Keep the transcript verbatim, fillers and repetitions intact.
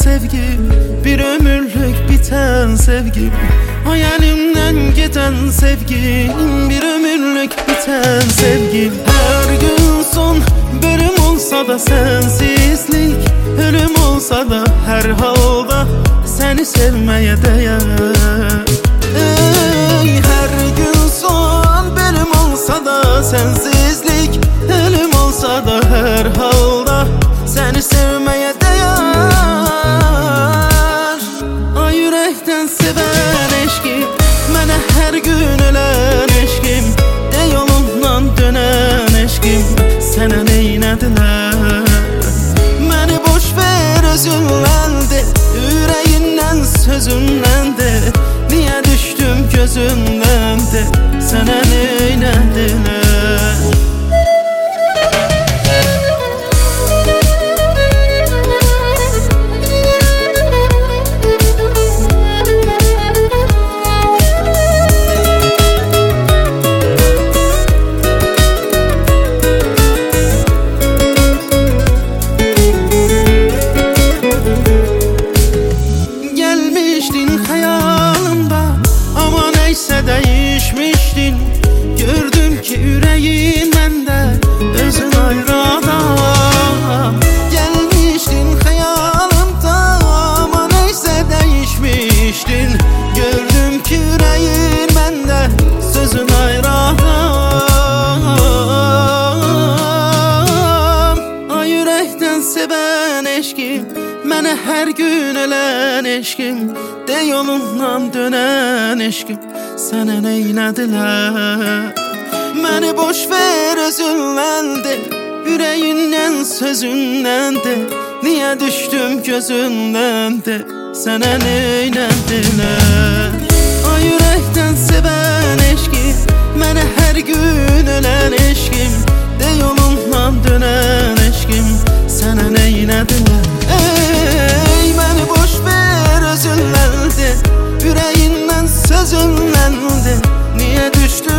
sevgim, bir ömürlük biten sevgim, hayalimden giden sevgim, bir ömürlük biten sevgim. Her gün son bölüm olsa da sensizlik, ölüm olsa da her halda seni sevmeye değer. Ey, her gün son bölüm olsa da sensizlik, ölüm olsa da her halda seni sevmeye değer. Ay yürekten seven eşkim, mənə her gün ölen eşkim, de yolundan dönen eşkim, sənə neynədilər? Məni boş ver özündən de, ürəyindən sözündən de, niyə düşdüm gözündən de, sənə neynədilər? Değişmiştin, gördüm ki yüreğin məndə özün ayrı adam. Gelmiştin xəyalımda, ama neyse değişmiştin, gördüm ki yüreğin məndə sözün ayrı adam. Ay yürekten seven eşkim, mənə her gün ölen eşkim, de yolundan dönen eşkim, sənə neynədilər? Məni boş ver özündən de, ürəyindən sözündən de, niyə düşdüm gözündən de, sənə neynədilər? Ay ürəkdən sevən eşkim, mənə hər gün ölən eşkim, de yolundan dönən eşkim, sənə neynədilər? Ey, məni boş ver özündən de, ürəyindən sözündən de, niyə düşdüm